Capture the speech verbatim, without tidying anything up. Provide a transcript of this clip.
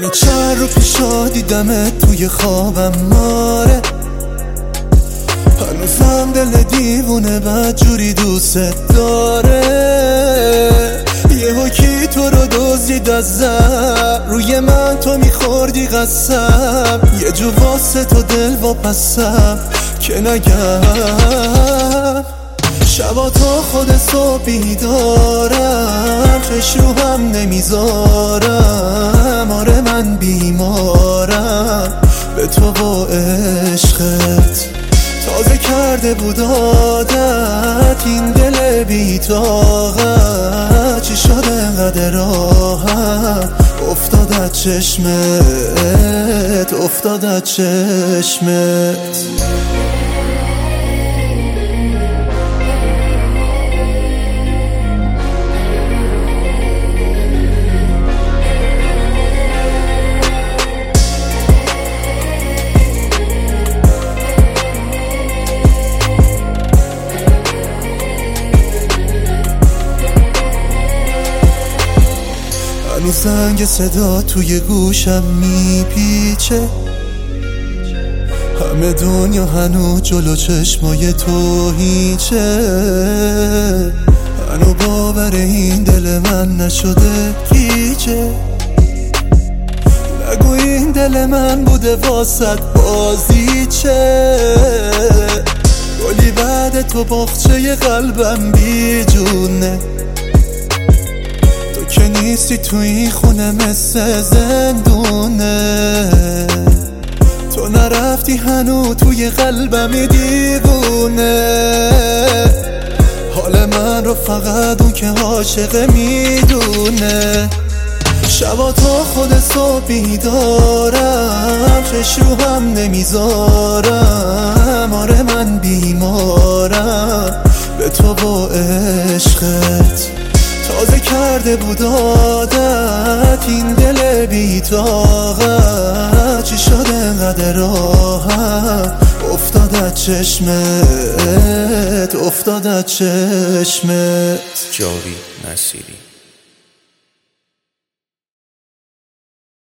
منو چند رو پیشا دیدمت توی خوابم ماره، هنوزم دل دیوونه بدجوری دوست داره. یهو کی تو رو دزدید از زر، روی من تو میخوردی قسم، یه جو واسه تو دل واپسم که نگم. شبا تا خود صبح بیدارم، چش رو هم نمیذارم. آره من بیمارم به تو و عشقت، تازه کرده بود عادت این دل بی‌طاقت. چی شده انقدر راحت افتاد چشمت، افتاد چشمت. هنوز زنگ صدا توی گوشم میپیچه، همه دنیا هنوز جلو چشمای تو هیچه. هنوز باور این دل من نشده گیجه، نگو این دل من بوده واسط بازیچه. گلی بعد تو باغچه قلبم بی جونه، که نیستی تو این خونه مثل زندونه. تو نرفتی هنو توی قلبم دیوونه، حال من رو فقط اون که عاشق میدونه. شبا تا خود صبح بیدارم، چش رو هم نمیذارم. آره من بیمارم به تو و عشقت، تازه کرده بود عادت این دل بی‌طاقت. چی شده انقدر راحت افتاد چشمت، افتاد چشمت. جاوید نصیری.